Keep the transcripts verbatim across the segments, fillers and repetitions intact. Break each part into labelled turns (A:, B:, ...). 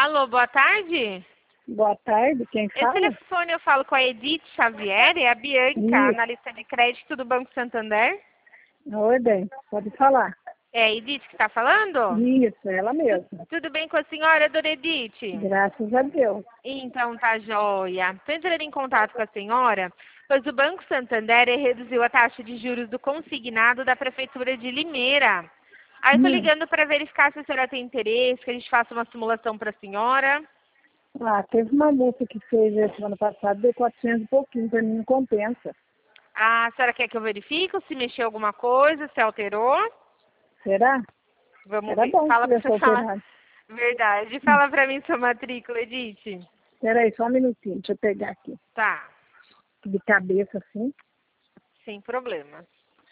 A: Alô, boa tarde.
B: Boa tarde, quem
A: Esse
B: fala?
A: telefone eu falo com a Edith Xavier e a Bianca,
B: Isso.
A: analista de crédito do Banco Santander.
B: Oi, bem, pode falar.
A: É a Edith que está falando?
B: Isso, ela mesma.
A: Tudo bem com a senhora, dona Edith?
B: Graças a Deus.
A: Então tá joia. Estou entrando em contato com a senhora, pois o Banco Santander reduziu a taxa de juros do consignado da Prefeitura de Limeira. Aí eu tô
B: Hum.
A: ligando para verificar se a senhora tem interesse, que a gente faça uma simulação para a senhora.
B: Ah, teve uma moça que fez esse ano passado, deu quatrocentos e pouquinho, pra mim não compensa.
A: A senhora quer que eu verifique se mexeu alguma coisa, se alterou?
B: Será?
A: Vamos
B: Era
A: ver.
B: bom
A: Fala
B: se
A: pra
B: tivesse
A: você falar.
B: alterado.
A: Verdade.
B: Hum.
A: Fala pra mim sua matrícula, Edith.
B: Peraí, só um minutinho, deixa eu pegar aqui.
A: Tá,
B: De cabeça assim.
A: sem problema.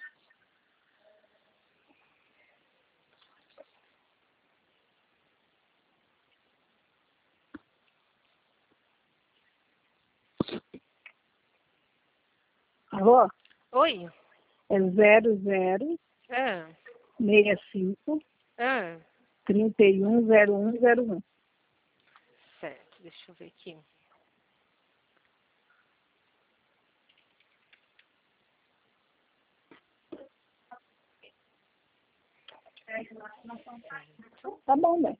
B: Alô?
A: Oi?
B: É zero zero
A: Ah,
B: seis cinco
A: ah.
B: três um zero um zero um.
A: Certo, deixa eu ver aqui.
B: Tá bom, bem.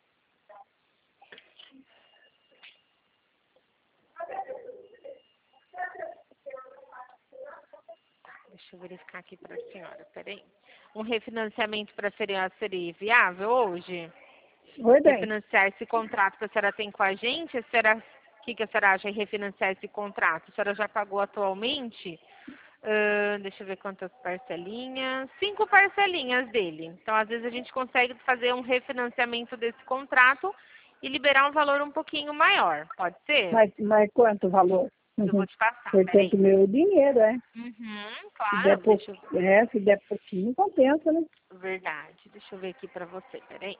A: Deixa eu verificar aqui pra senhora, peraí. Um refinanciamento para a senhora seria viável hoje?
B: Oi, bem.
A: Refinanciar esse contrato que a senhora tem com a gente? A senhora, o que, que a senhora acha de refinanciar esse contrato? A senhora já pagou atualmente? Ah, deixa eu ver quantas parcelinhas. Cinco parcelinhas dele. Então, às vezes, a gente consegue fazer um refinanciamento desse contrato e liberar um valor um pouquinho maior. Pode ser?
B: Mas, mas quanto o valor?
A: Eu
B: Uhum.
A: vou te passar,
B: Porque
A: peraí.
B: o meu dinheiro, é.
A: Uhum,
B: Se
A: claro.
B: der, pou...
A: Deixa eu...
B: é, se der pouquinho, compensa, né?
A: Verdade. Deixa eu ver aqui pra você, peraí.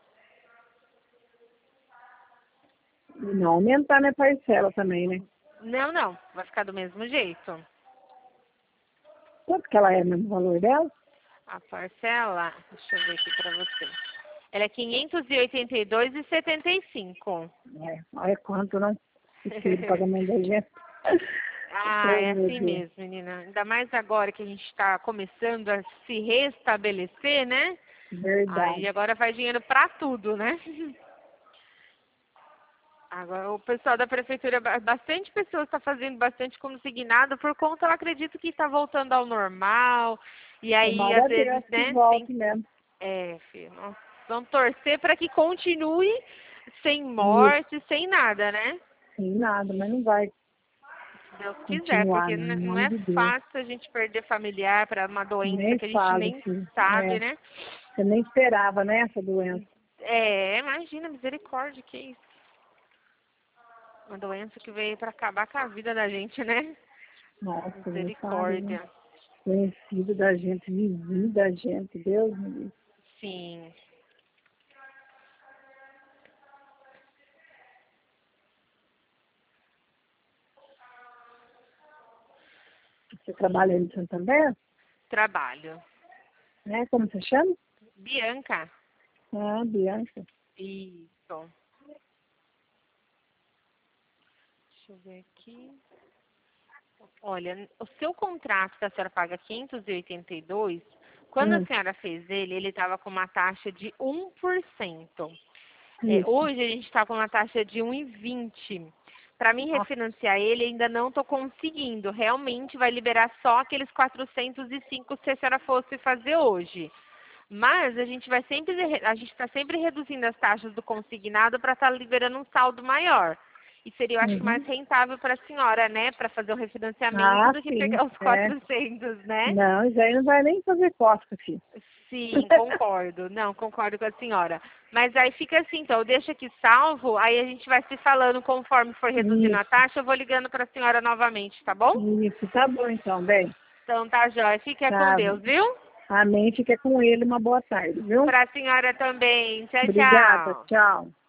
B: E não aumentar minha parcela também, né?
A: Não, não. Vai ficar do mesmo jeito.
B: Quanto que ela é mesmo, o valor dela?
A: A parcela, deixa eu ver aqui pra você. Ela é quinhentos e oitenta e dois reais e setenta e cinco.
B: É, olha quanto, não? Esse pagamento da gente.
A: Ah,
B: Oh,
A: é
B: meu
A: assim
B: Deus.
A: mesmo, menina. Ainda mais agora que a gente está começando a se restabelecer, né? Aí
B: Verdade.
A: agora faz dinheiro pra tudo, né? Agora o pessoal da prefeitura, ba- bastante pessoas está fazendo bastante consignado por conta, eu acredito que está voltando ao normal. E aí,
B: Tomara
A: às
B: a Deus
A: vezes,
B: que
A: né, tem.
B: volte mesmo.
A: É, filho, nós vamos torcer para que continue sem
B: Isso,
A: morte, sem nada, né?
B: sem nada, mas não vai
A: Se Deus quiser,
B: continuar,
A: porque
B: não,
A: n-
B: em
A: não
B: nome
A: é
B: de Deus.
A: fácil a gente perder familiar para uma doença
B: Nem
A: que a gente
B: fale,
A: nem
B: filho.
A: sabe,
B: É,
A: né?
B: você nem esperava, né, essa doença.
A: É, imagina, misericórdia, que isso. Uma doença que veio para acabar com a vida da gente, né?
B: Nossa, nem fale, né?
A: Misericórdia.
B: Conhecido da gente, vizinho da gente, Deus me livre.
A: Sim.
B: Você trabalha em Santander?
A: Trabalho.
B: Né? Como você chama?
A: Bianca.
B: Ah, Bianca.
A: Isso. Deixa eu ver aqui. Olha, o seu contrato que a senhora paga quinhentos e oitenta e dois, quando a
B: Hum,
A: senhora fez ele, ele estava com uma taxa de um por cento. É,
B: isso.
A: hoje a gente está com uma taxa de um vírgula vinte. Para mim
B: Ah,
A: refinanciar ele, ainda não estou conseguindo. Realmente vai liberar só aqueles quatrocentos e cinco se a senhora fosse fazer hoje. Mas a gente vai sempre, a gente está sempre reduzindo as taxas do consignado para estar liberando um saldo maior. E seria, eu acho, mais
B: uhum.
A: rentável para a senhora, né? Para fazer o refinanciamento
B: Ah,
A: do que
B: sim.
A: pegar os
B: É.
A: quatrocentos, né?
B: Não, isso aí não vai nem fazer cosca, filho.
A: Sim, concordo. Não, concordo com a senhora. Mas aí fica assim, então, eu deixo aqui salvo, aí a gente vai se falando conforme for reduzindo a
B: Isso,
A: taxa, eu vou ligando para a senhora novamente, tá bom?
B: isso. Tá bom então, bem.
A: Então tá, jóia. Fica com
B: Tá.
A: Deus, viu?
B: Amém. Fica com ele. Uma boa tarde, viu?
A: Para a senhora também. Tchau,
B: Obrigada.
A: tchau.
B: Tchau.